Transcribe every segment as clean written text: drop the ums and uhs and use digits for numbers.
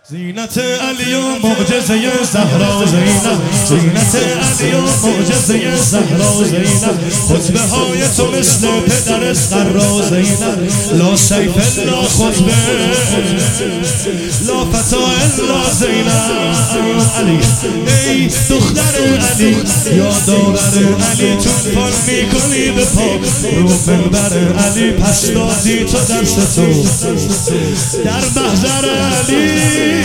زینت علی و معجزه زهرا زینب، زینت علی و معجزه زهرا زینب، خطبه های تو مثل پدر اسقرا زینب، لا سیف الا خطبه لا فتا الا زینب. علی ای دختر علی، یادآور علی، توفان میکنی به پا رو منبر علی، پس دادی تو درس تو در محضر علی.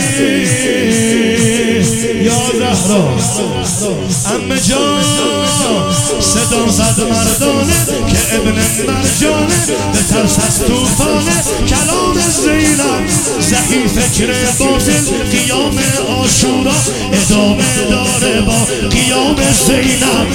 یا زهرا عمه جان، صدا زد مردانه که ابن مرجانه، به ترس از توفانه کلام زینب، زهی فکر باطل قیام عاشورا ادامه داره با قیام زینب.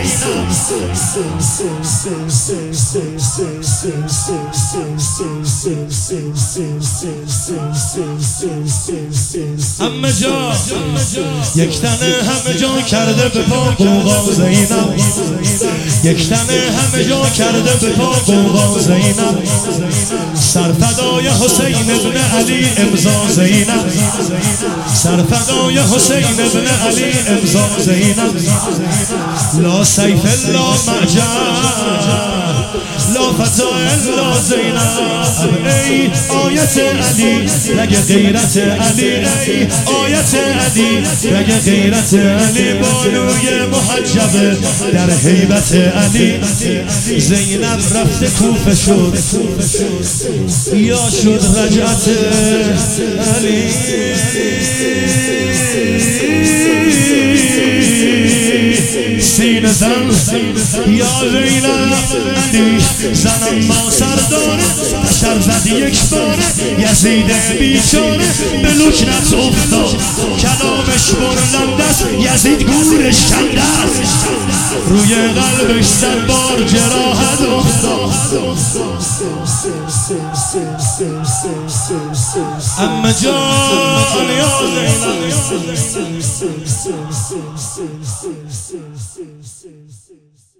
همه جا یک تنه همه جا کرده به پا قوقا زینب، یک تنه همه جا کرده به پا قوقا زینب، سرفدای حسین ابن علی امضا زینب، سرفدای حسین ابن علی امضا زینب، لا سیف الا معجر لا فتا الا زینب. ای آیت علی رگ غیرت علی، ای آیت علی رگ غیرت علی، بانوی محجبه در هیبت علی. زینب رفته کوفه شد یا شد رجعت علی. سینه زن یا زینب علی، زنم ما سرداره تشر زد یک باره، یزید بیچاره به لکنت افتاد، کلامش برلنده است یزید گورش کنده است، روی قلبش سربار جراحت افتاد. عمه جان یا زینب